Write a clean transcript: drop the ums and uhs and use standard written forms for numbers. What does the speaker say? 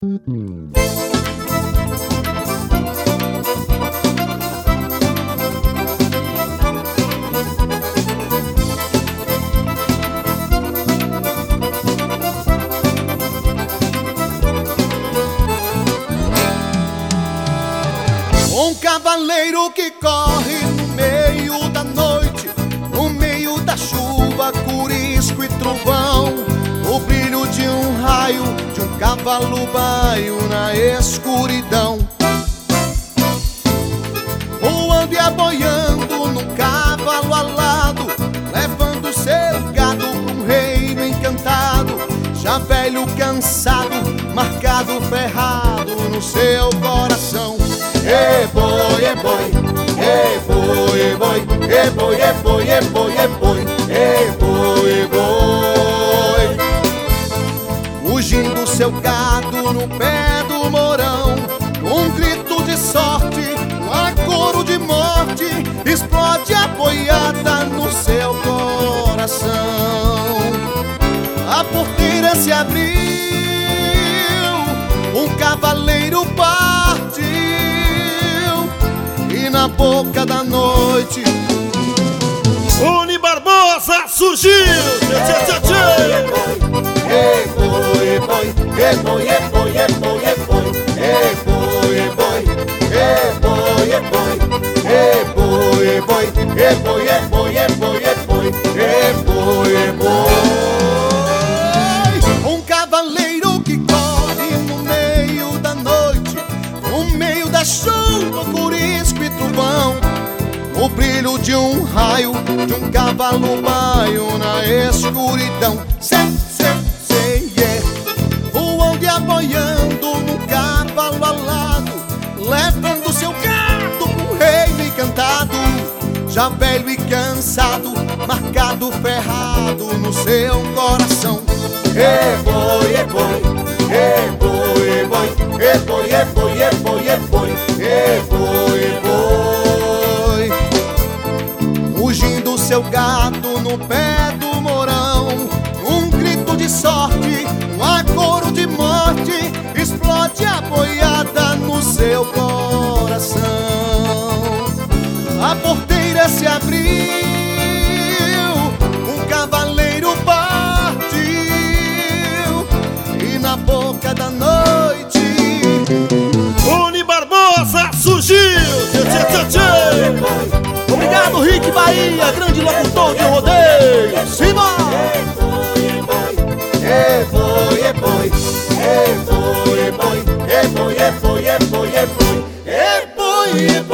Um cavaleiro que corre no meio da noite, no meio da chuva, curisco e trovão. O brilho de um raio, de um cavalo baio na escuridão. Voando e aboiando num cavalo alado, levando seu gado pra um reino encantado. Já velho, cansado, marcado, ferrado no seu coração. E boi, e boi, e boi, e boi, e boi, e boi, e boi, e boi, e boi, e boi. Fugindo seu gado no pé do morão, um grito de sorte, um acoro de morte, explode a boiada no seu coração. A porteira se abriu, um cavaleiro partiu, e na boca da noite Rony Barbosa surgiu. E boi, e boi, e boi, e boi, e boi, e boi, e boi, e boi, e boi, e boi, e boi, e boi, e boi, e boi, e boi, e boi, e boi. Um cavaleiro que corre no meio da noite, no meio da chuva, curisco e trovão. O brilho de um raio, de um cavalo baio na escuridão. Voando e aboiando num cavalo alado, levando seu gado pro reino encantado. Já velho e cansado, marcado, ferrado no seu coração. E boi, e boi, e boi, e boi, e boi, e boi, e boi, e boi, e boi, e boi. Fugindo seu gado no pé do morão, um grito de sorte, um acoro de morte, explode a boiada no seu coração. A porteira se abriu, um cavaleiro partiu, e na boca da noite Rony Barbosa surgiu. Obrigado, Rick Bahia, grande locutor de rodeio. Cima! E boi, e boi, e boi, e boi, e boi, e boi, e boi, e boi, e boi, e boi.